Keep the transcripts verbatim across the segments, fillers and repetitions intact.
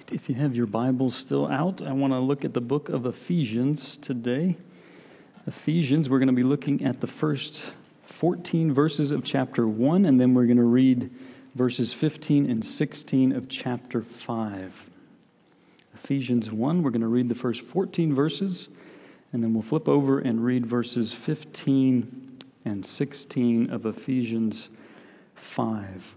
If you have your Bibles still out, I want to look at the book of Ephesians today. Ephesians, we're going to be looking at the first fourteen verses of chapter one, and then we're going to read verses fifteen and sixteen of chapter five. Ephesians one, we're going to read the first fourteen verses, and then we'll flip over and read verses fifteen and sixteen of Ephesians five.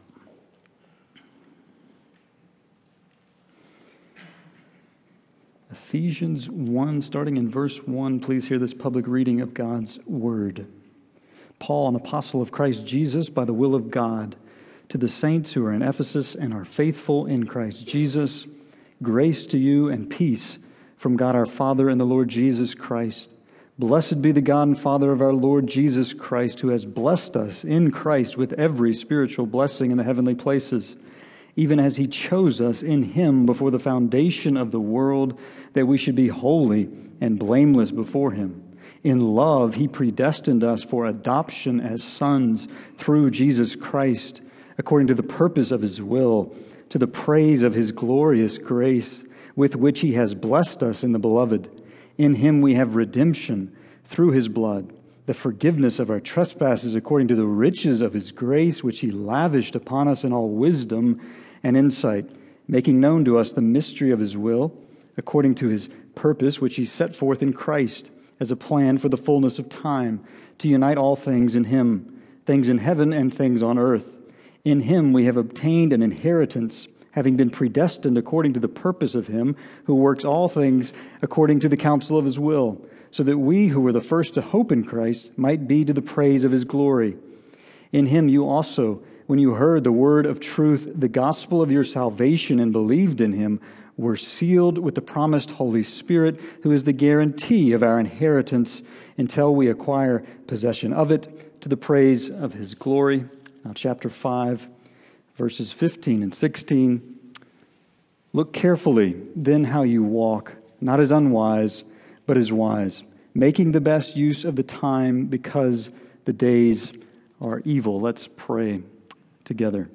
Ephesians one, starting in verse one, please hear this public reading of God's Word. Paul, an apostle of Christ Jesus, by the will of God, to the saints who are in Ephesus and are faithful in Christ Jesus, grace to you and peace from God our Father and the Lord Jesus Christ. Blessed be the God and Father of our Lord Jesus Christ, who has blessed us in Christ with every spiritual blessing in the heavenly places, even as he chose us in him before the foundation of the world, that we should be holy and blameless before him. In love, he predestined us for adoption as sons through Jesus Christ, according to the purpose of his will, to the praise of his glorious grace, with which he has blessed us in the Beloved. In him we have redemption through his blood, the forgiveness of our trespasses according to the riches of his grace, which he lavished upon us in all wisdom and insight, making known to us the mystery of his will, according to his purpose, which he set forth in Christ, as a plan for the fullness of time, to unite all things in him, things in heaven and things on earth. In him we have obtained an inheritance, having been predestined according to the purpose of him who works all things according to the counsel of his will, so that we who were the first to hope in Christ might be to the praise of his glory. In him you also, when you heard the word of truth, the gospel of your salvation, and believed in him, were sealed with the promised Holy Spirit, who is the guarantee of our inheritance until we acquire possession of it, to the praise of his glory. Now, chapter five, verses fifteen and sixteen. Look carefully then how you walk, not as unwise, but as wise, making the best use of the time, because the days are evil. Let's pray together.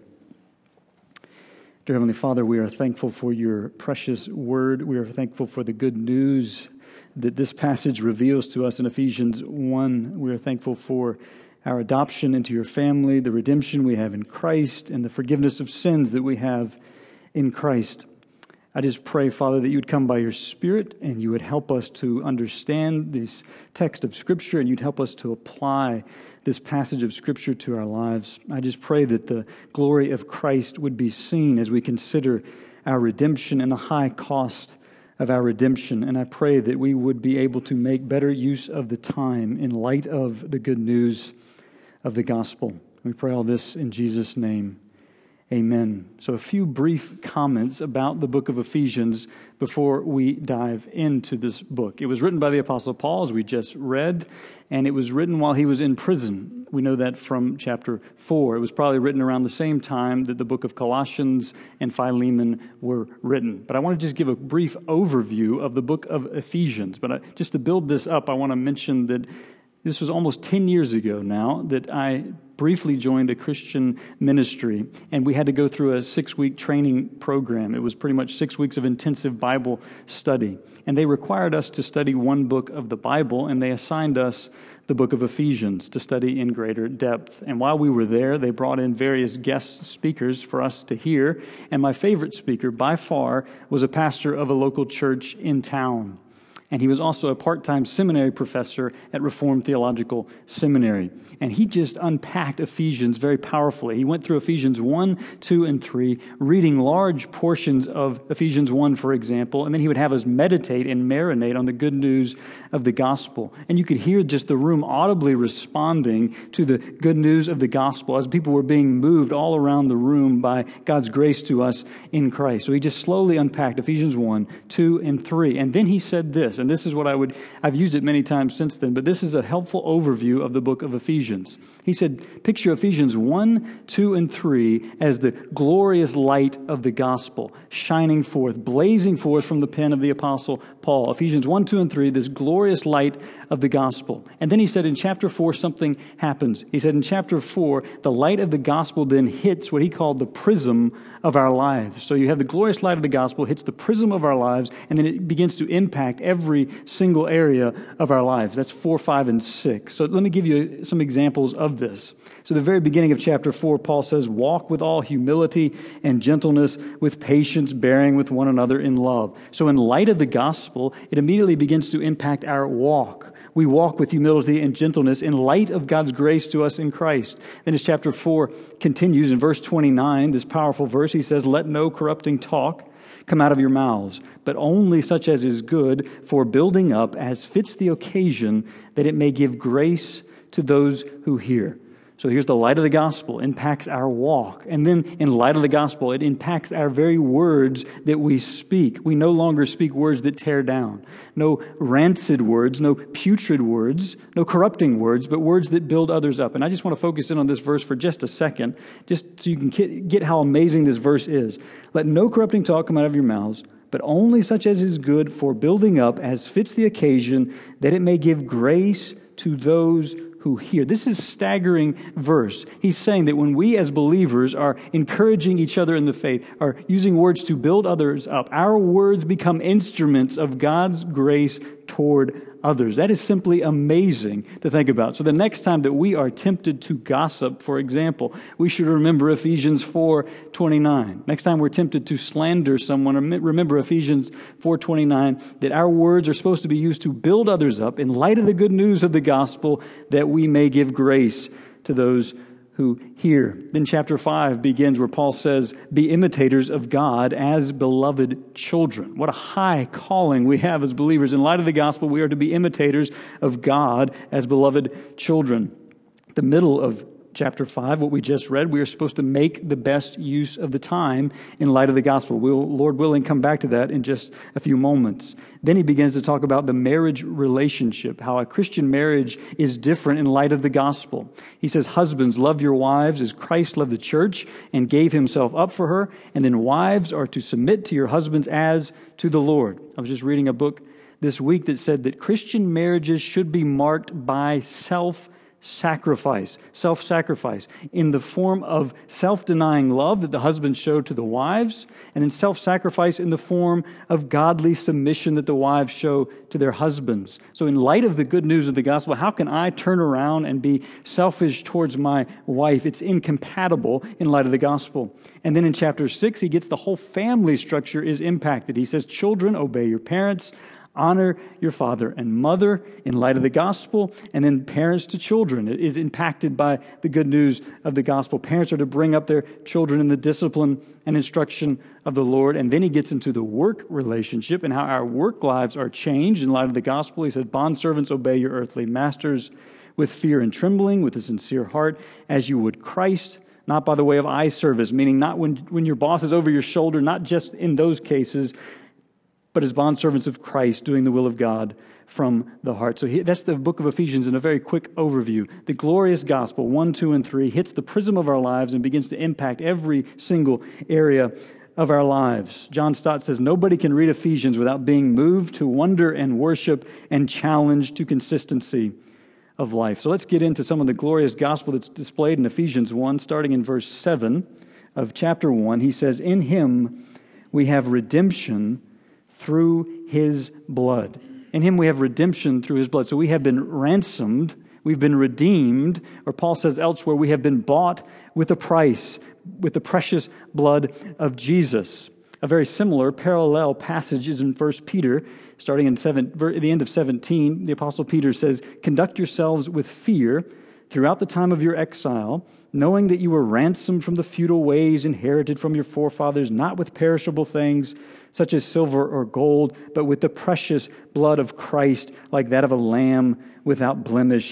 Dear Heavenly Father, we are thankful for your precious word. We are thankful for the good news that this passage reveals to us in Ephesians one. We are thankful for our adoption into your family, the redemption we have in Christ, and the forgiveness of sins that we have in Christ. I just pray, Father, that you would come by your Spirit and you would help us to understand this text of Scripture, and you'd help us to apply this passage of Scripture to our lives. I just pray that the glory of Christ would be seen as we consider our redemption and the high cost of our redemption. And I pray that we would be able to make better use of the time in light of the good news of the gospel. We pray all this in Jesus' name. Amen. So a few brief comments about the book of Ephesians before we dive into this book. It was written by the Apostle Paul, as we just read, and it was written while he was in prison. We know that from chapter four. It was probably written around the same time that the book of Colossians and Philemon were written. But I want to just give a brief overview of the book of Ephesians. But I, just to build this up, I want to mention that this was almost ten years ago now that I briefly joined a Christian ministry, and we had to go through a six-week training program. It was pretty much six weeks of intensive Bible study. And they required us to study one book of the Bible, and they assigned us the book of Ephesians to study in greater depth. And while we were there, they brought in various guest speakers for us to hear. And my favorite speaker, by far, was a pastor of a local church in town. And he was also a part-time seminary professor at Reformed Theological Seminary. And he just unpacked Ephesians very powerfully. He went through Ephesians one, two, and three, reading large portions of Ephesians one, for example, and then he would have us meditate and marinate on the good news of the gospel. And you could hear just the room audibly responding to the good news of the gospel as people were being moved all around the room by God's grace to us in Christ. So he just slowly unpacked Ephesians one, two, and three. And then he said this. this. And this is what I would, I've used it many times since then, but this is a helpful overview of the book of Ephesians. He said, picture Ephesians one, two, and three as the glorious light of the gospel, shining forth, blazing forth from the pen of the apostle Paul. Ephesians one, two, and three, this glorious light of the gospel. And then he said in chapter four, something happens. He said in chapter four, the light of the gospel then hits what he called the prism of our lives. So you have the glorious light of the gospel hits the prism of our lives, and then it begins to impact every single area of our lives. That's four, five, and six. So let me give you some examples of this. So the very beginning of chapter four, Paul says, walk with all humility and gentleness, with patience, bearing with one another in love. So in light of the gospel, it immediately begins to impact our walk. We walk with humility and gentleness in light of God's grace to us in Christ. Then as chapter four continues in verse twenty-nine, this powerful verse, he says, let no corrupting talk come out of your mouths, but only such as is good for building up as fits the occasion, that it may give grace to those who hear. So here's the light of the gospel, impacts our walk. And then in light of the gospel, it impacts our very words that we speak. We no longer speak words that tear down. No rancid words, no putrid words, no corrupting words, but words that build others up. And I just want to focus in on this verse for just a second, just so you can get how amazing this verse is. Let no corrupting talk come out of your mouths, but only such as is good for building up as fits the occasion, that it may give grace to those who hear. This is a staggering verse. He's saying that when we as believers are encouraging each other in the faith, are using words to build others up, our words become instruments of God's grace toward others. That is simply amazing to think about. So the next time that we are tempted to gossip, for example, we should remember Ephesians four twenty-nine. Next time we're tempted to slander someone, remember Ephesians four twenty-nine, that our words are supposed to be used to build others up in light of the good news of the gospel, that we may give grace to those who hear. Then chapter five begins where Paul says, be imitators of God as beloved children. What a high calling we have as believers. In light of the gospel, we are to be imitators of God as beloved children. The middle of chapter five, what we just read, we are supposed to make the best use of the time in light of the gospel. We'll, Lord willing, come back to that in just a few moments. Then he begins to talk about the marriage relationship, how a Christian marriage is different in light of the gospel. He says, husbands, love your wives as Christ loved the church and gave himself up for her. And then wives are to submit to your husbands as to the Lord. I was just reading a book this week that said that Christian marriages should be marked by self Sacrifice, self-sacrifice in the form of self-denying love that the husbands show to the wives, and then self-sacrifice in the form of godly submission that the wives show to their husbands. So in light of the good news of the gospel, how can I turn around and be selfish towards my wife? It's incompatible in light of the gospel. And then in chapter six, he gets the whole family structure is impacted. He says, children, obey your parents. Honor your father and mother in light of the gospel, and then parents to children. It is impacted by the good news of the gospel. Parents are to bring up their children in the discipline and instruction of the Lord. And then he gets into the work relationship and how our work lives are changed in light of the gospel. He said, bondservants, obey your earthly masters with fear and trembling, with a sincere heart, as you would Christ, not by the way of eye service, meaning not when, when your boss is over your shoulder, not just in those cases, but as bondservants of Christ, doing the will of God from the heart. So he, that's the book of Ephesians in a very quick overview. The glorious gospel, one, two, and three, hits the prism of our lives and begins to impact every single area of our lives. John Stott says, nobody can read Ephesians without being moved to wonder and worship and challenged to consistency of life. So let's get into some of the glorious gospel that's displayed in Ephesians one, starting in verse seven of chapter one. He says, in him we have redemption through his blood. In him we have redemption through his blood. So we have been ransomed, we've been redeemed, or Paul says elsewhere, we have been bought with a price, with the precious blood of Jesus. A very similar, parallel passage is in First Peter, starting in seven, at the end of seventeen. The Apostle Peter says, conduct yourselves with fear throughout the time of your exile, knowing that you were ransomed from the futile ways inherited from your forefathers, not with perishable things, such as silver or gold, but with the precious blood of Christ, like that of a lamb without blemish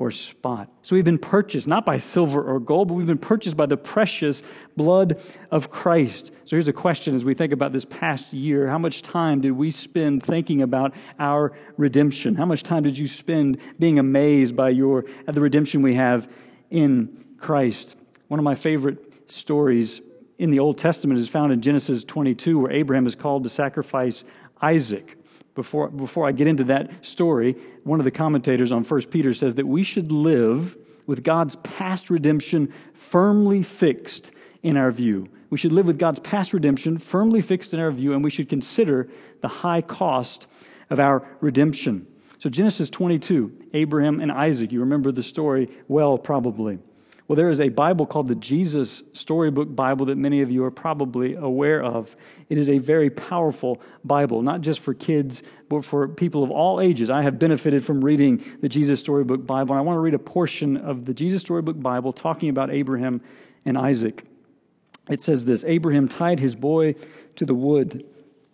or spot. So we've been purchased, not by silver or gold, but we've been purchased by the precious blood of Christ. So here's a question as we think about this past year. How much time did we spend thinking about our redemption? How much time did you spend being amazed by your at the redemption we have in Christ? One of my favorite stories in the Old Testament is found in Genesis twenty-two, where Abraham is called to sacrifice Isaac. Before, before I get into that story, one of the commentators on First Peter says that we should live with God's past redemption firmly fixed in our view. We should live with God's past redemption firmly fixed in our view, and we should consider the high cost of our redemption. So Genesis twenty-two, Abraham and Isaac, you remember the story well, probably. Well, there is a Bible called the Jesus Storybook Bible that many of you are probably aware of. It is a very powerful Bible, not just for kids, but for people of all ages. I have benefited from reading the Jesus Storybook Bible, and I want to read a portion of the Jesus Storybook Bible talking about Abraham and Isaac. It says this: Abraham tied his boy to the wood.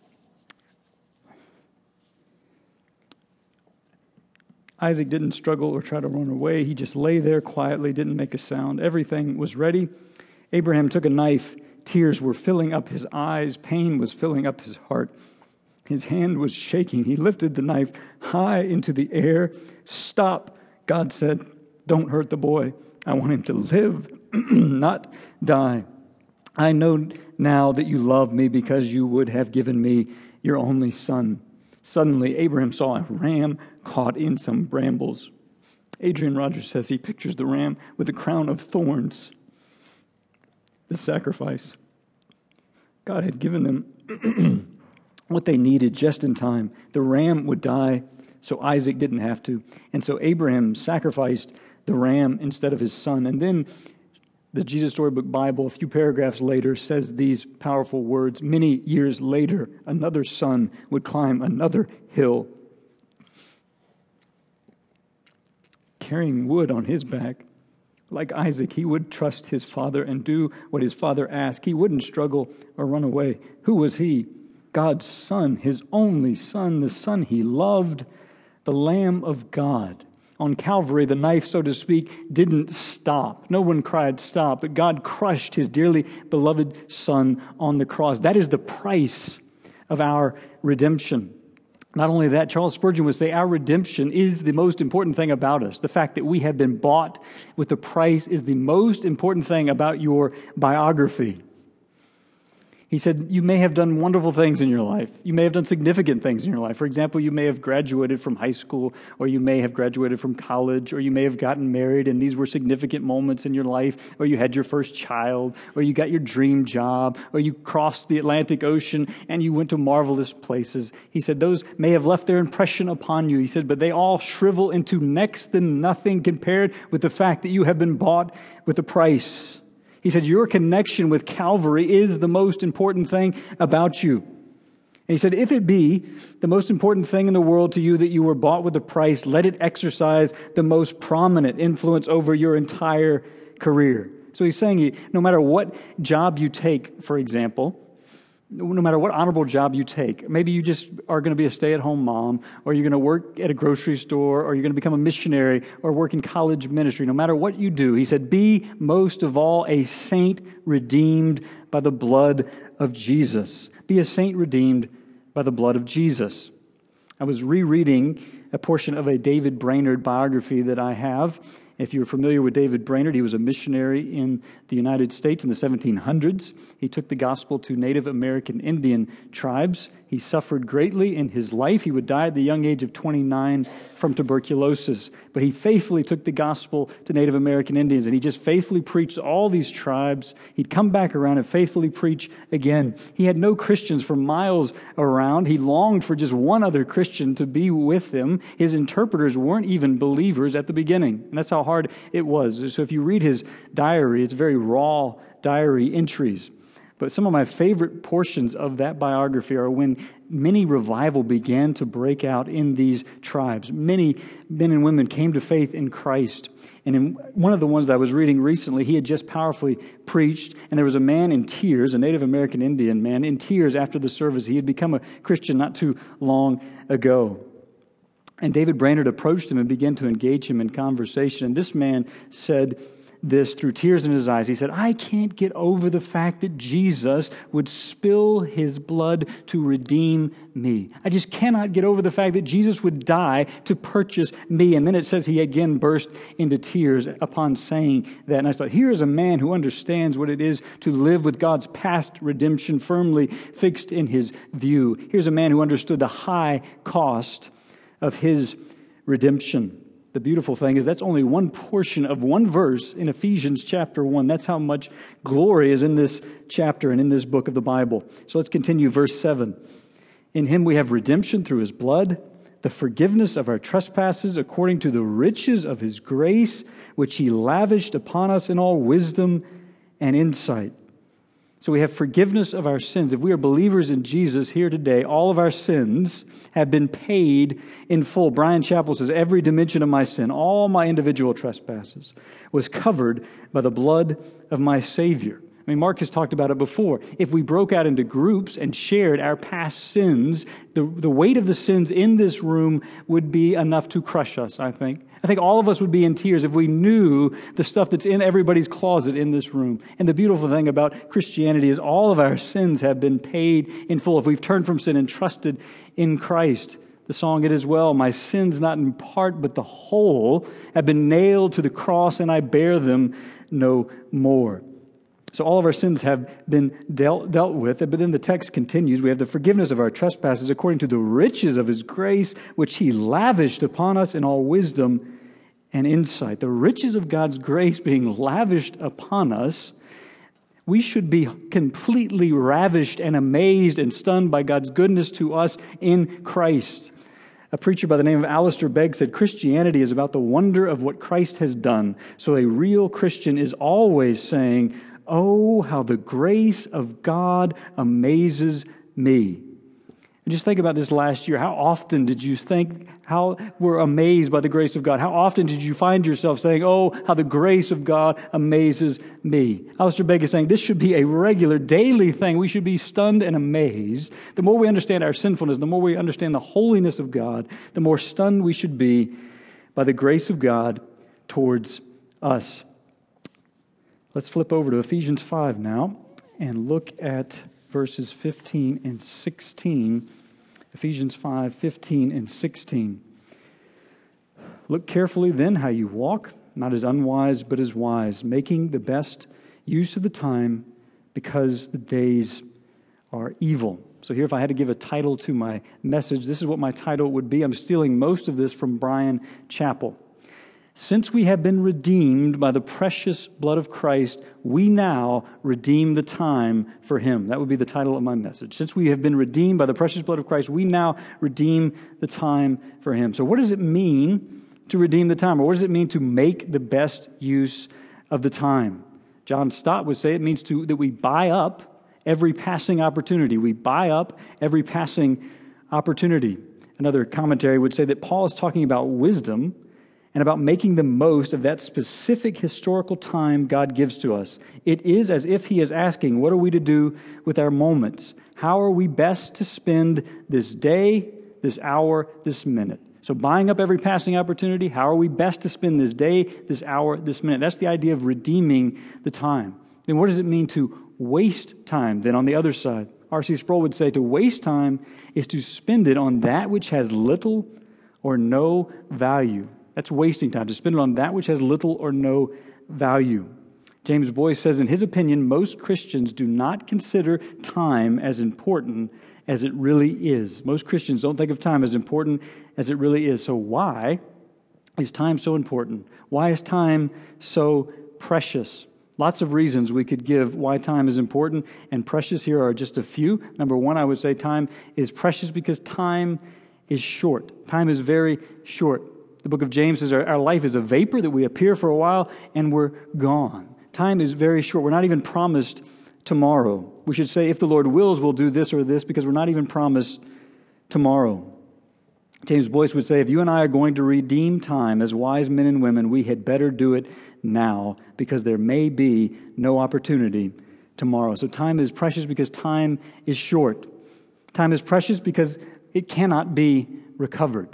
Isaac didn't struggle or try to run away. He just lay there quietly, didn't make a sound. Everything was ready. Abraham took a knife. Tears were filling up his eyes. Pain was filling up his heart. His hand was shaking. He lifted the knife high into the air. Stop, God said. Don't hurt the boy. I want him to live, not die. I know now that you love me because you would have given me your only son. Suddenly, Abraham saw a ram caught in some brambles. Adrian Rogers says he pictures the ram with a crown of thorns. The sacrifice. God had given them what they needed just in time. The ram would die, so Isaac didn't have to. And so Abraham sacrificed the ram instead of his son. And then the Jesus Storybook Bible, a few paragraphs later, says these powerful words: many years later, another son would climb another hill, carrying wood on his back. Like Isaac, he would trust his father and do what his father asked. He wouldn't struggle or run away. Who was he? God's son, his only son, the son he loved, the Lamb of God. On Calvary, the knife, so to speak, didn't stop. No one cried stop, but God crushed his dearly beloved son on the cross. That is the price of our redemption. Not only that, Charles Spurgeon would say our redemption is the most important thing about us. The fact that we have been bought with the price is the most important thing about your biography. He said, you may have done wonderful things in your life. You may have done significant things in your life. For example, you may have graduated from high school, or you may have graduated from college, or you may have gotten married, and these were significant moments in your life, or you had your first child, or you got your dream job, or you crossed the Atlantic Ocean, and you went to marvelous places. He said, those may have left their impression upon you. He said, but they all shrivel into next to nothing compared with the fact that you have been bought with a price. He said, your connection with Calvary is the most important thing about you. And he said, if it be the most important thing in the world to you that you were bought with a price, let it exercise the most prominent influence over your entire career. So he's saying, no matter what job you take, for example, no matter what honorable job you take, maybe you just are going to be a stay-at-home mom, or you're going to work at a grocery store, or you're going to become a missionary, or work in college ministry. No matter what you do, he said, be most of all a saint redeemed by the blood of Jesus. Be a saint redeemed by the blood of Jesus. I was rereading a portion of a David Brainerd biography that I have. If you're familiar with David Brainerd, he was a missionary in the United States in the seventeen hundreds. He took the gospel to Native American Indian tribes. He suffered greatly in his life. He would die at the young age of twenty-nine from tuberculosis. But he faithfully took the gospel to Native American Indians, and he just faithfully preached to all these tribes. He'd come back around and faithfully preach again. He had no Christians for miles around. He longed for just one other Christian to be with him. His interpreters weren't even believers at the beginning, and that's how hard it was. So if you read his diary, it's very raw diary entries. But some of my favorite portions of that biography are when many revival began to break out in these tribes. Many men and women came to faith in Christ. And in one of the ones that I was reading recently, he had just powerfully preached, and there was a man in tears, a Native American Indian man, in tears after the service. He had become a Christian not too long ago. And David Brainerd approached him and began to engage him in conversation. And this man said this through tears in his eyes. He said, I can't get over the fact that Jesus would spill his blood to redeem me. I just cannot get over the fact that Jesus would die to purchase me. And then it says he again burst into tears upon saying that. And I thought, here is a man who understands what it is to live with God's past redemption firmly fixed in his view. Here's a man who understood the high cost of his redemption. The beautiful thing is that's only one portion of one verse in Ephesians chapter one. That's how much glory is in this chapter and in this book of the Bible. So let's continue verse seven. In him we have redemption through his blood, the forgiveness of our trespasses according to the riches of his grace, which he lavished upon us in all wisdom and insight. So we have forgiveness of our sins. If we are believers in Jesus here today, all of our sins have been paid in full. Brian Chappell says, every dimension of my sin, all my individual trespasses, was covered by the blood of my Savior. I mean, Mark has talked about it before. If we broke out into groups and shared our past sins, the, the weight of the sins in this room would be enough to crush us, I think. I think all of us would be in tears if we knew the stuff that's in everybody's closet in this room. And the beautiful thing about Christianity is all of our sins have been paid in full. If we've turned from sin and trusted in Christ, the song, It Is Well, my sins not in part but the whole have been nailed to the cross and I bear them no more. So all of our sins have been dealt, dealt with, but then the text continues. We have the forgiveness of our trespasses according to the riches of his grace, which he lavished upon us in all wisdom and insight. The riches of God's grace being lavished upon us, we should be completely ravished and amazed and stunned by God's goodness to us in Christ. A preacher by the name of Alistair Begg said, Christianity is about the wonder of what Christ has done. So a real Christian is always saying, oh, how the grace of God amazes me. And just think about this last year. How often did you think how we're amazed by the grace of God? How often did you find yourself saying, oh, how the grace of God amazes me? Alistair Begg is saying this should be a regular, daily thing. We should be stunned and amazed. The more we understand our sinfulness, the more we understand the holiness of God, the more stunned we should be by the grace of God towards us. Let's flip over to Ephesians five now and look at verses fifteen and sixteen. Ephesians five, fifteen and sixteen. Look carefully then how you walk, not as unwise but as wise, making the best use of the time because the days are evil. So here, if I had to give a title to my message, this is what my title would be. I'm stealing most of this from Brian Chappell. Since we have been redeemed by the precious blood of Christ, we now redeem the time for him. That would be the title of my message. Since we have been redeemed by the precious blood of Christ, we now redeem the time for him. So what does it mean to redeem the time? Or what does it mean to make the best use of the time? John Stott would say it means to that we buy up every passing opportunity. We buy up every passing opportunity. Another commentary would say that Paul is talking about wisdom and about making the most of that specific historical time God gives to us. It is as if he is asking, what are we to do with our moments? How are we best to spend this day, this hour, this minute? So buying up every passing opportunity, how are we best to spend this day, this hour, this minute? That's the idea of redeeming the time. Then what does it mean to waste time? Then on the other side, R C Sproul would say to waste time is to spend it on that which has little or no value. That's wasting time, to spend it on that which has little or no value. James Boyce says, in his opinion, most Christians do not consider time as important as it really is. Most Christians don't think of time as important as it really is. So why is time so important? Why is time so precious? Lots of reasons we could give why time is important and precious. Here are just a few. Number one, I would say time is precious because time is short. Time is very short. The book of James says our, our life is a vapor that we appear for a while and we're gone. Time is very short. We're not even promised tomorrow. We should say, if the Lord wills, we'll do this or this because we're not even promised tomorrow. James Boyce would say, if you and I are going to redeem time as wise men and women, we had better do it now because there may be no opportunity tomorrow. So time is precious because time is short. Time is precious because it cannot be recovered.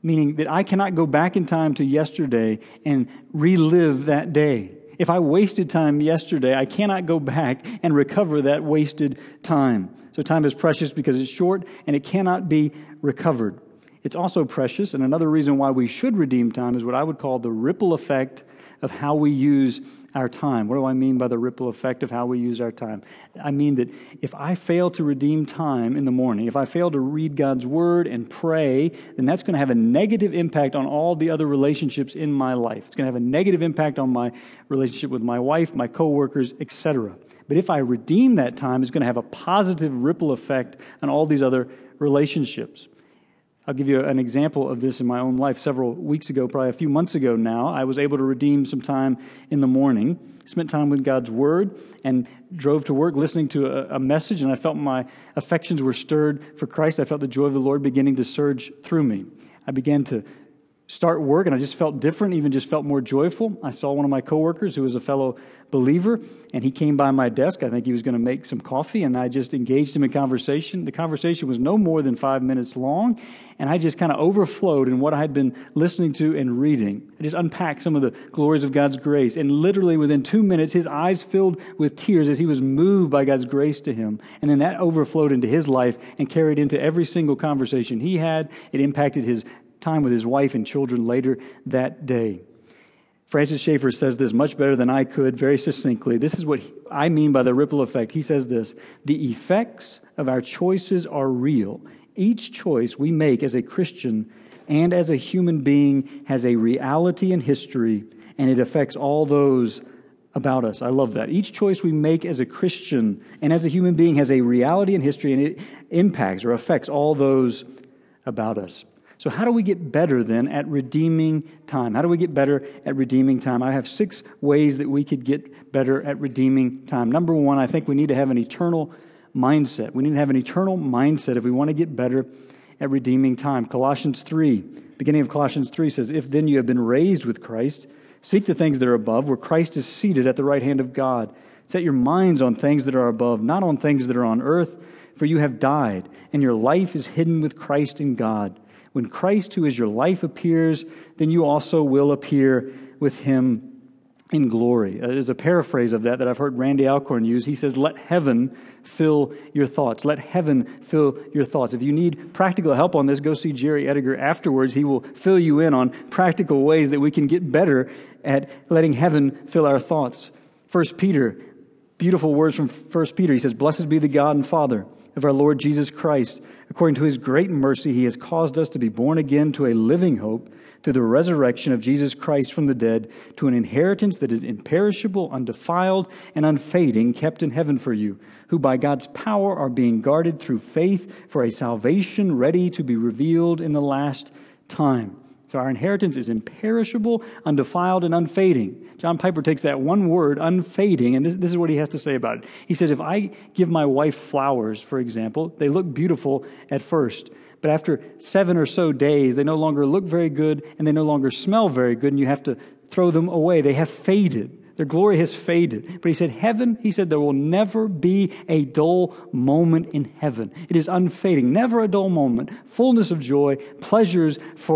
meaning that I cannot go back in time to yesterday and relive that day. If I wasted time yesterday, I cannot go back and recover that wasted time. So time is precious because it's short and it cannot be recovered. It's also precious, and another reason why we should redeem time is what I would call the ripple effect of how we use our time. What do I mean by the ripple effect of how we use our time? I mean that if I fail to redeem time in the morning, if I fail to read God's Word and pray, then that's going to have a negative impact on all the other relationships in my life. It's going to have a negative impact on my relationship with my wife, my coworkers, et cetera. But if I redeem that time, it's going to have a positive ripple effect on all these other relationships. I'll give you an example of this in my own life. Several weeks ago, probably a few months ago now, I was able to redeem some time in the morning, spent time with God's Word, and drove to work listening to a, a message, and I felt my affections were stirred for Christ. I felt the joy of the Lord beginning to surge through me. I began to start work, and I just felt different, even just felt more joyful. I saw one of my coworkers who was a fellow believer, and he came by my desk. I think he was going to make some coffee, and I just engaged him in conversation. The conversation was no more than five minutes long, and I just kind of overflowed in what I had been listening to and reading. I just unpacked some of the glories of God's grace, and literally within two minutes, his eyes filled with tears as he was moved by God's grace to him. And then that overflowed into his life and carried into every single conversation he had. It impacted his time with his wife and children later that day. Francis Schaeffer says this much better than I could, very succinctly. This is what he, I mean by the ripple effect. He says this: the effects of our choices are real. Each choice we make as a Christian and as a human being has a reality and history, and it affects all those about us. I love that. Each choice we make as a Christian and as a human being has a reality and history, and it impacts or affects all those about us. So how do we get better then at redeeming time? How do we get better at redeeming time? I have six ways that we could get better at redeeming time. Number one, I think we need to have an eternal mindset. We need to have an eternal mindset if we want to get better at redeeming time. Colossians three, beginning of Colossians three says, "If then you have been raised with Christ, seek the things that are above, where Christ is seated at the right hand of God. Set your minds on things that are above, not on things that are on earth, for you have died, and your life is hidden with Christ in God. When Christ, who is your life, appears, then you also will appear with him in glory." There's a paraphrase of that that I've heard Randy Alcorn use. He says, let heaven fill your thoughts. Let heaven fill your thoughts. If you need practical help on this, go see Jerry Ediger afterwards. He will fill you in on practical ways that we can get better at letting heaven fill our thoughts. First Peter, beautiful words from First Peter. He says, "Blessed be the God and Father of our Lord Jesus Christ. According to his great mercy, he has caused us to be born again to a living hope through the resurrection of Jesus Christ from the dead, to an inheritance that is imperishable, undefiled, and unfading, kept in heaven for you, who by God's power are being guarded through faith for a salvation ready to be revealed in the last time." So our inheritance is imperishable, undefiled, and unfading. John Piper takes that one word, unfading, and this, this is what he has to say about it. He says, if I give my wife flowers, for example, they look beautiful at first, but after seven or so days, they no longer look very good, and they no longer smell very good, and you have to throw them away. They have faded. Their glory has faded. But he said, heaven, he said, there will never be a dull moment in heaven. It is unfading, never a dull moment, fullness of joy, pleasures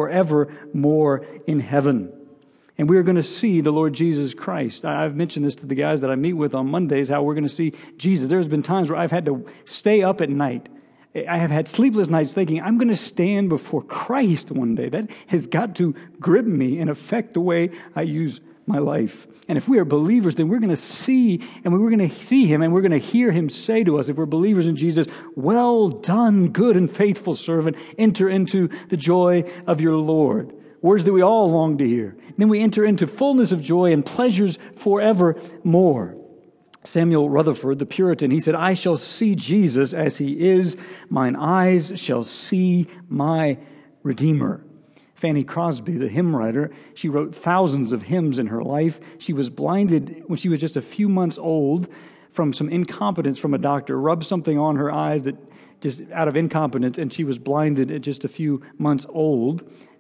forevermore in heaven. And we are going to see the Lord Jesus Christ. I've mentioned this to the guys that I meet with on Mondays, how we're going to see Jesus. There's been times where I've had to stay up at night. I have had sleepless nights thinking, I'm going to stand before Christ one day. That has got to grip me and affect the way I use my life. And if we are believers, then we're going to see, and we're going to see him, and we're going to hear him say to us, if we're believers in Jesus, "Well done, good and faithful servant. Enter into the joy of your Lord." Words that we all long to hear. Then we enter into fullness of joy and pleasures forevermore. Samuel Rutherford, the Puritan, he said, "I shall see Jesus as he is. Mine eyes shall see my Redeemer." Fanny Crosby, the hymn writer, she wrote thousands of hymns in her life. She was blinded when she was just a few months old from some incompetence from a doctor, rubbed something on her eyes that just out of incompetence, and she was blinded at just a few months old.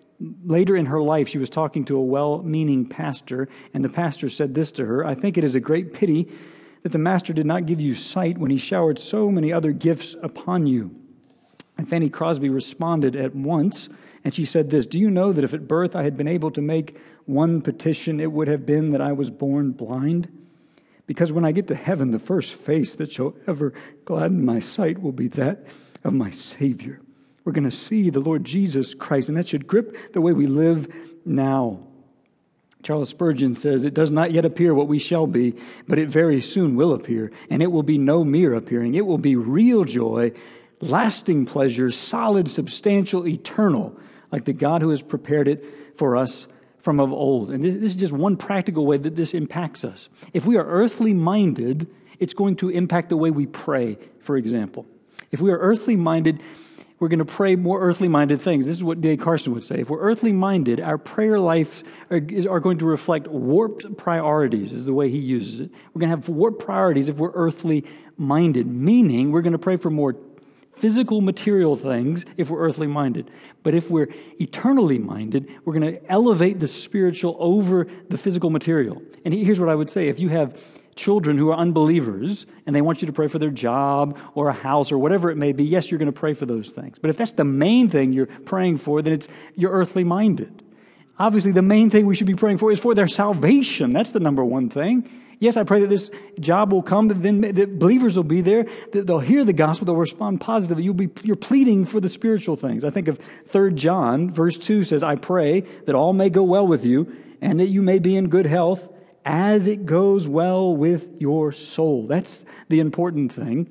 Later in her life, she was talking to a well-meaning pastor, and the pastor said this to her: "I think it is a great pity that the master did not give you sight when he showered so many other gifts upon you." And Fanny Crosby responded at once, and she said this, "Do you know that if at birth I had been able to make one petition, it would have been that I was born blind? Because when I get to heaven, the first face that shall ever gladden my sight will be that of my Savior." We're going to see the Lord Jesus Christ, and that should grip the way we live now. Charles Spurgeon says, "It does not yet appear what we shall be, but it very soon will appear, and it will be no mere appearing. It will be real joy, lasting pleasure, solid, substantial, eternal, like the God who has prepared it for us from of old." And this, this is just one practical way that this impacts us. If we are earthly minded, it's going to impact the way we pray, for example. If we are earthly minded, we're going to pray more earthly minded things. This is what D A Carson would say. If we're earthly minded, our prayer life are, are going to reflect warped priorities, is the way he uses it. We're going to have warped priorities if we're earthly minded, meaning we're going to pray for more physical, material things if we're earthly minded. But if we're eternally minded, we're going to elevate the spiritual over the physical material. And here's what I would say. If you have children who are unbelievers and they want you to pray for their job or a house or whatever it may be, yes, you're going to pray for those things. But if that's the main thing you're praying for, then it's you're earthly minded. Obviously, the main thing we should be praying for is for their salvation. That's the number one thing. Yes, I pray that this job will come, but then the believers will be there. They'll hear the gospel. They'll respond positively. You'll be, you're pleading for the spiritual things. I think of Third John, verse two says, "I pray that all may go well with you and that you may be in good health as it goes well with your soul." That's the important thing.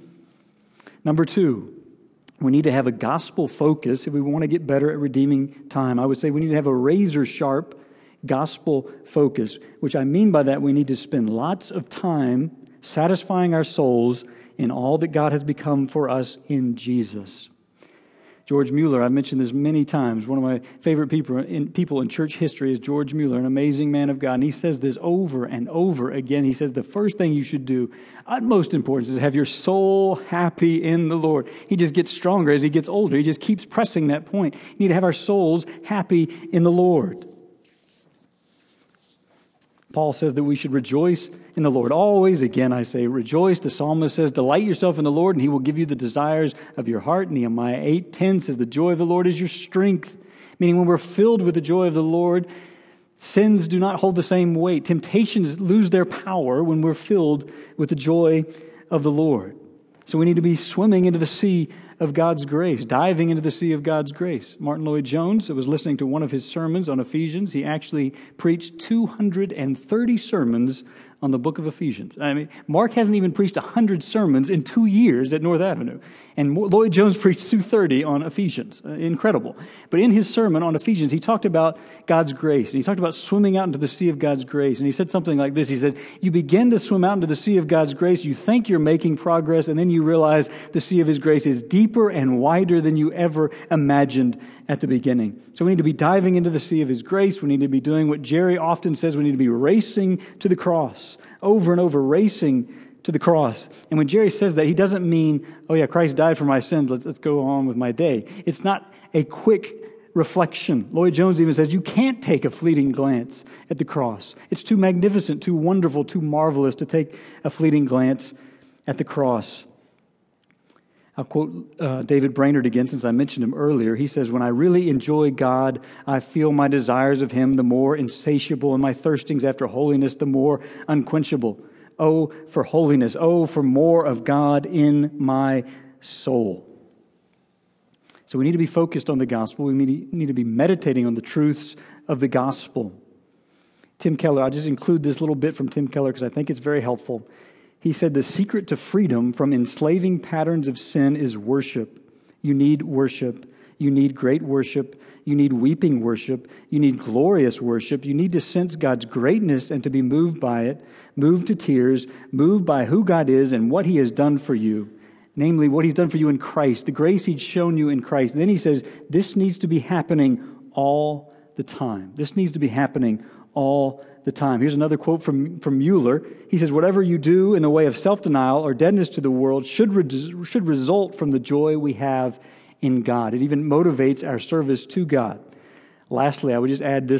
Number two, we need to have a gospel focus if we want to get better at redeeming time. I would say we need to have a razor-sharp gospel focus, which I mean by that we need to spend lots of time satisfying our souls in all that God has become for us in Jesus. George Mueller, I've mentioned this many times. One of my favorite people in, people in church history is George Mueller, an amazing man of God. And he says this over and over again. He says the first thing you should do, utmost importance, is have your soul happy in the Lord. He just gets stronger as he gets older. He just keeps pressing that point. You need to have our souls happy in the Lord. Paul says that we should rejoice in the Lord. Always, again, I say rejoice. The psalmist says, "Delight yourself in the Lord, and he will give you the desires of your heart." Nehemiah eight ten says, "The joy of the Lord is your strength." Meaning when we're filled with the joy of the Lord, sins do not hold the same weight. Temptations lose their power when we're filled with the joy of the Lord. So we need to be swimming into the sea of God's grace, diving into the sea of God's grace. Martin Lloyd-Jones was listening to one of his sermons on Ephesians. He actually preached two hundred thirty sermons on the book of Ephesians. I mean, Mark hasn't even preached one hundred sermons in two years at North Avenue. And Lloyd-Jones preached two hundred thirty on Ephesians. Uh, incredible. But in his sermon on Ephesians, he talked about God's grace. And he talked about swimming out into the sea of God's grace. And he said something like this. He said, you begin to swim out into the sea of God's grace. You think you're making progress. And then you realize the sea of his grace is deeper and wider than you ever imagined at the beginning. So we need to be diving into the sea of his grace. We need to be doing what Jerry often says. We need to be racing to the cross, over and over, racing to the cross. And when Jerry says that, he doesn't mean, oh yeah, Christ died for my sins, let's, let's go on with my day. It's not a quick reflection. Lloyd-Jones even says you can't take a fleeting glance at the cross. It's too magnificent, too wonderful, too marvelous to take a fleeting glance at the cross. I'll quote uh, David Brainerd again, since I mentioned him earlier. He says, when I really enjoy God, I feel my desires of him the more insatiable, and my thirstings after holiness the more unquenchable. Oh, for holiness. Oh, for more of God in my soul. So we need to be focused on the gospel. We need to be meditating on the truths of the gospel. Tim Keller, I'll just include this little bit from Tim Keller because I think it's very helpful. He said, the secret to freedom from enslaving patterns of sin is worship. You need worship. You need great worship. You need weeping worship. You need glorious worship. You need to sense God's greatness and to be moved by it, moved to tears, moved by who God is and what he has done for you, namely what he's done for you in Christ, the grace he's shown you in Christ. And then he says, this needs to be happening all the time. This needs to be happening all the time. Here's another quote from, from Mueller. He says, whatever you do in the way of self-denial or deadness to the world should, re- should result from the joy we have in God. It even motivates our service to God. Lastly, I would just add this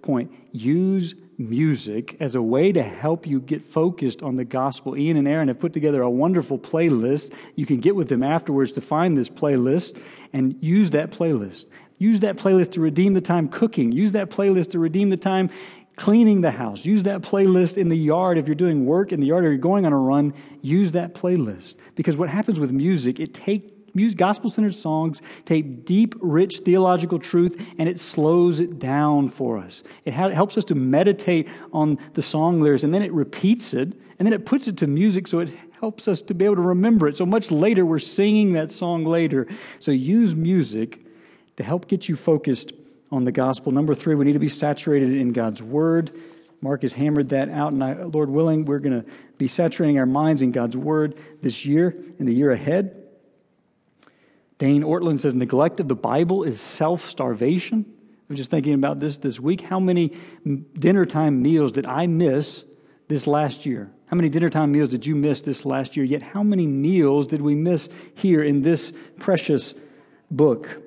point. Use music as a way to help you get focused on the gospel. Ian and Aaron have put together a wonderful playlist. You can get with them afterwards to find this playlist and use that playlist. Use that playlist to redeem the time cooking. Use that playlist to redeem the time cleaning the house. Use that playlist in the yard. If you're doing work in the yard or you're going on a run, use that playlist. Because what happens with music, it takes gospel-centered songs take deep, rich theological truth, and it slows it down for us. It ha- helps us to meditate on the song lyrics, and then it repeats it, and then it puts it to music, so it helps us to be able to remember it. So much later, we're singing that song later. So use music to help get you focused on the gospel. Number three, we need to be saturated in God's Word. Mark has hammered that out, and I, Lord willing, we're going to be saturating our minds in God's Word this year and the year ahead. Dane Ortland says, neglect of the Bible is self-starvation. I was just thinking about this this week. How many dinner time meals did I miss this last year? How many dinner time meals did you miss this last year? Yet how many meals did we miss here in this precious book?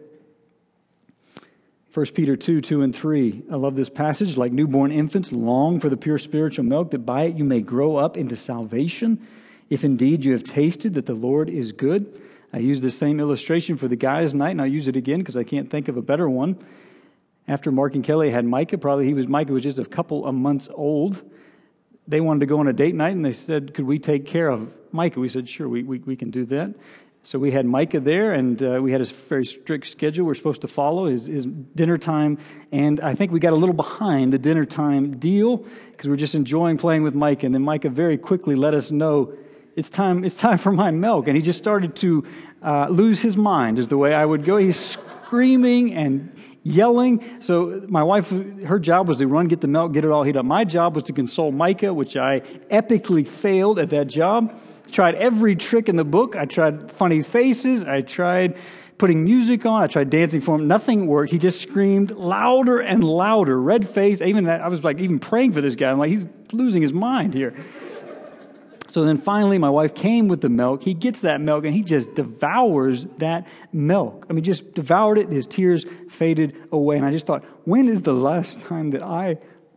First Peter two, two and three. I love this passage. Like newborn infants, long for the pure spiritual milk, that by it you may grow up into salvation, if indeed you have tasted that the Lord is good. I used the same illustration for the guys' night, and I'll use it again because I can't think of a better one. After Mark and Kelly had Micah, probably he was Micah was just a couple of months old. They wanted to go on a date night, and they said, "Could we take care of Micah?" We said, "Sure, we we, we can do that." So we had Micah there, and uh, we had a very strict schedule we're supposed to follow, his, his dinner time. And I think we got a little behind the dinner time deal because we were just enjoying playing with Micah. And then Micah very quickly let us know, it's time It's time for my milk. And he just started to uh, lose his mind, is the way I would go. He's screaming and yelling. So my wife, her job was to run, get the milk, get it all heated up. My job was to console Micah, which I epically failed at that job. Tried every trick in the book. I tried funny faces. I tried putting music on. I tried dancing for him. Nothing worked. He just screamed louder and louder, red face. Even that, I was like even praying for this guy. I'm like, he's losing his mind here. So then finally, my wife came with the milk. He gets that milk, and he just devours that milk. I mean, just devoured it. His tears faded away. And I just thought, when is the last time that I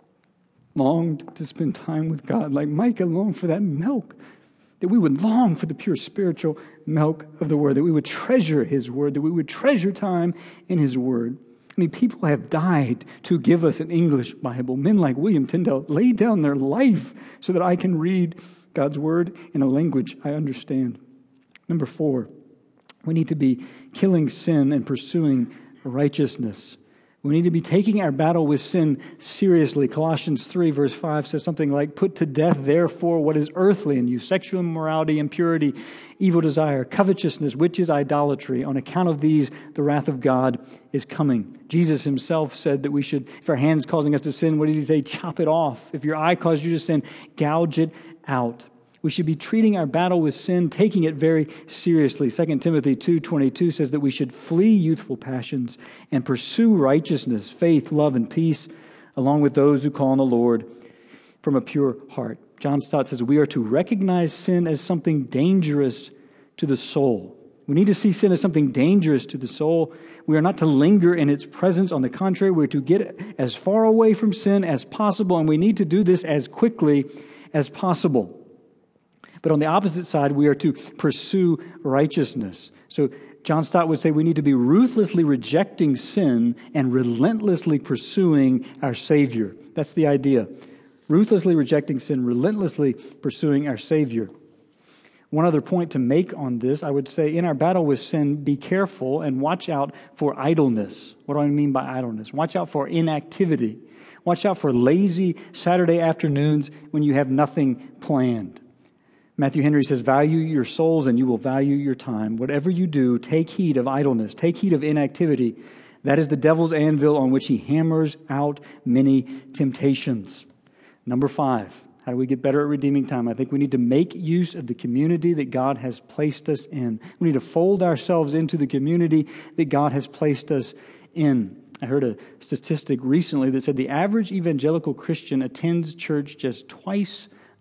longed to spend time with God? Like Micah longed for that milk. That we would long for the pure spiritual milk of the Word. That we would treasure His Word. That we would treasure time in His Word. I mean, people have died to give us an English Bible. Men like William Tyndale laid down their life so that I can read God's Word in a language I understand. Number four, we need to be killing sin and pursuing righteousness. We need to be taking our battle with sin seriously. Colossians three, verse five says something like, put to death, therefore, what is earthly in you, sexual immorality, impurity, evil desire, covetousness, which is idolatry. On account of these, the wrath of God is coming. Jesus himself said that we should, if our hand's causing us to sin, what does he say? Chop it off. If your eye caused you to sin, gouge it out. We should be treating our battle with sin, taking it very seriously. Second Timothy two twenty-two says that we should flee youthful passions and pursue righteousness, faith, love, and peace, along with those who call on the Lord from a pure heart. John Stott says we are to recognize sin as something dangerous to the soul. We need to see sin as something dangerous to the soul. We are not to linger in its presence. On the contrary, we're to get as far away from sin as possible, and we need to do this as quickly as possible. But on the opposite side, we are to pursue righteousness. So John Stott would say we need to be ruthlessly rejecting sin and relentlessly pursuing our Savior. That's the idea. Ruthlessly rejecting sin, relentlessly pursuing our Savior. One other point to make on this, I would say in our battle with sin, be careful and watch out for idleness. What do I mean by idleness? Watch out for inactivity. Watch out for lazy Saturday afternoons when you have nothing planned. Matthew Henry says, value your souls and you will value your time. Whatever you do, take heed of idleness. Take heed of inactivity. That is the devil's anvil on which he hammers out many temptations. Number five, how do we get better at redeeming time? I think we need to make use of the community that God has placed us in. We need to fold ourselves into the community that God has placed us in. I heard a statistic recently that said the average evangelical Christian attends church just twice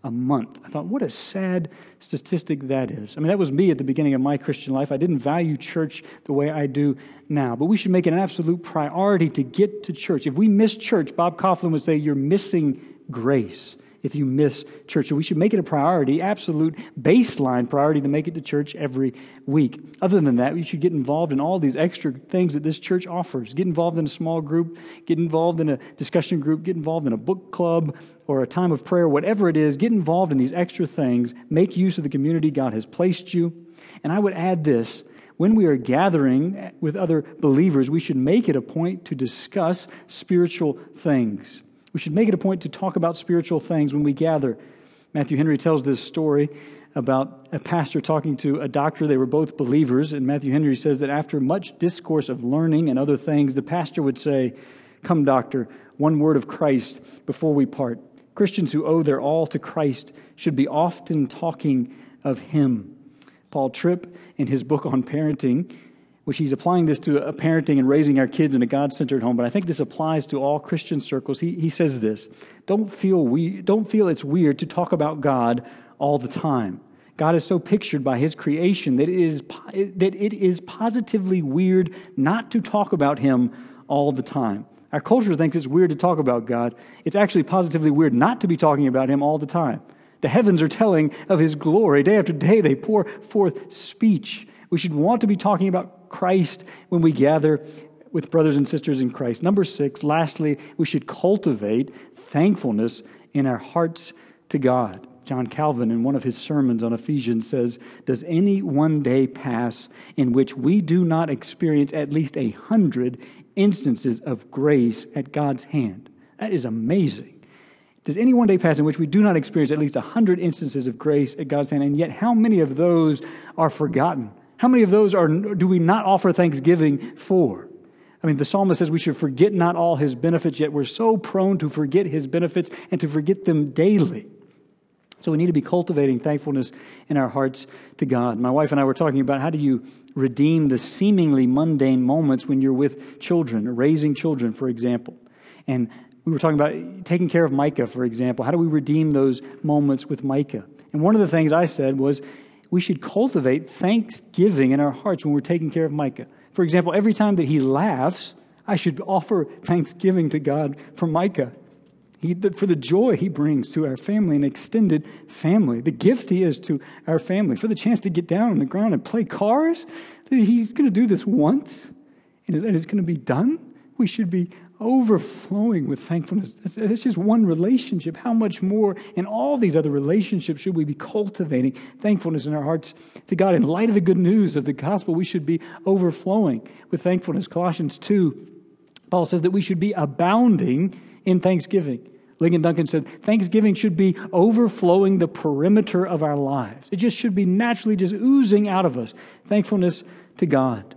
a month. I thought, what a sad statistic that is. I mean, that was me at the beginning of my Christian life. I didn't value church the way I do now. But we should make it an absolute priority to get to church. If we miss church, Bob Coughlin would say, you're missing grace if you miss church. So we should make it a priority, absolute baseline priority to make it to church every week. Other than that, we should get involved in all these extra things that this church offers. Get involved in a small group, get involved in a discussion group, get involved in a book club or a time of prayer, whatever it is, get involved in these extra things. Make use of the community God has placed you. And I would add this, when we are gathering with other believers, we should make it a point to discuss spiritual things. We should make it a point to talk about spiritual things when we gather. Matthew Henry tells this story about a pastor talking to a doctor. They were both believers, and Matthew Henry says that after much discourse of learning and other things, the pastor would say, "Come, doctor, one word of Christ before we part. Christians who owe their all to Christ should be often talking of Him." Paul Tripp, in his book on parenting, which he's applying this to a parenting and raising our kids in a God-centered home, but I think this applies to all Christian circles. He he says this, don't feel we don't feel it's weird to talk about God all the time. God is so pictured by His creation that it is that it is positively weird not to talk about Him all the time. Our culture thinks it's weird to talk about God. It's actually positively weird not to be talking about Him all the time. The heavens are telling of His glory. Day after day, they pour forth speech. We should want to be talking about Christ when we gather with brothers and sisters in Christ. Number six, lastly, we should cultivate thankfulness in our hearts to God. John Calvin, in one of his sermons on Ephesians, says, "Does any one day pass in which we do not experience at least a hundred instances of grace at God's hand?" That is amazing. Does any one day pass in which we do not experience at least a hundred instances of grace at God's hand? And yet, how many of those are forgotten? How many of those are do we not offer thanksgiving for? I mean, the psalmist says we should forget not all His benefits, yet we're so prone to forget His benefits and to forget them daily. So we need to be cultivating thankfulness in our hearts to God. My wife and I were talking about how do you redeem the seemingly mundane moments when you're with children, raising children, for example. And we were talking about taking care of Micah, for example. How do we redeem those moments with Micah? And one of the things I said was, we should cultivate thanksgiving in our hearts when we're taking care of Micah. For example, every time that he laughs, I should offer thanksgiving to God for Micah. He, for the joy he brings to our family, an extended family, the gift he is to our family, for the chance to get down on the ground and play cars. He's going to do this once, and it's going to be done. We should be overflowing with thankfulness. It's just one relationship. How much more in all these other relationships should we be cultivating thankfulness in our hearts to God? In light of the good news of the gospel, we should be overflowing with thankfulness. Colossians two, Paul says that we should be abounding in thanksgiving. Ligon Duncan said, thanksgiving should be overflowing the perimeter of our lives. It just should be naturally just oozing out of us. Thankfulness to God.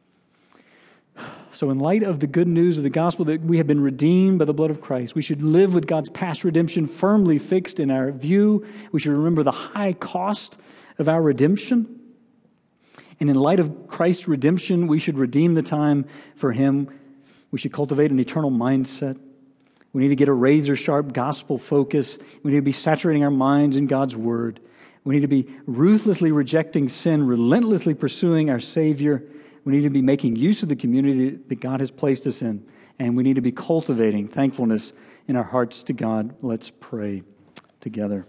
So in light of the good news of the gospel that we have been redeemed by the blood of Christ, we should live with God's past redemption firmly fixed in our view. We should remember the high cost of our redemption. And in light of Christ's redemption, we should redeem the time for Him. We should cultivate an eternal mindset. We need to get a razor-sharp gospel focus. We need to be saturating our minds in God's Word. We need to be ruthlessly rejecting sin, relentlessly pursuing our Savior. We need to be making use of the community that God has placed us in. And we need to be cultivating thankfulness in our hearts to God. Let's pray together.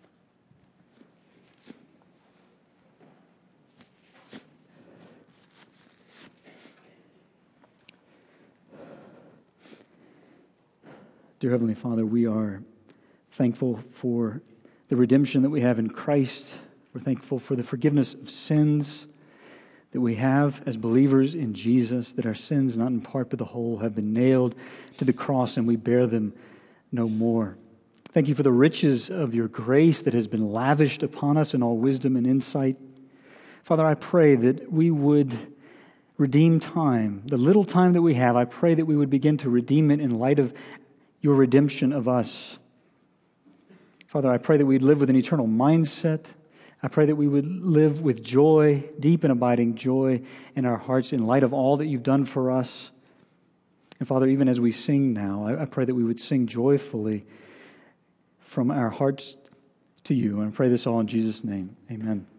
Dear Heavenly Father, we are thankful for the redemption that we have in Christ. We're thankful for the forgiveness of sins that we have as believers in Jesus, that our sins, not in part but the whole, have been nailed to the cross and we bear them no more. Thank you for the riches of your grace that has been lavished upon us in all wisdom and insight. Father, I pray that we would redeem time, the little time that we have. I pray that we would begin to redeem it in light of your redemption of us. Father, I pray that we'd live with an eternal mindset. I pray that we would live with joy, deep and abiding joy in our hearts in light of all that you've done for us. And Father, even as we sing now, I, I pray that we would sing joyfully from our hearts to you. And I pray this all in Jesus' name. Amen.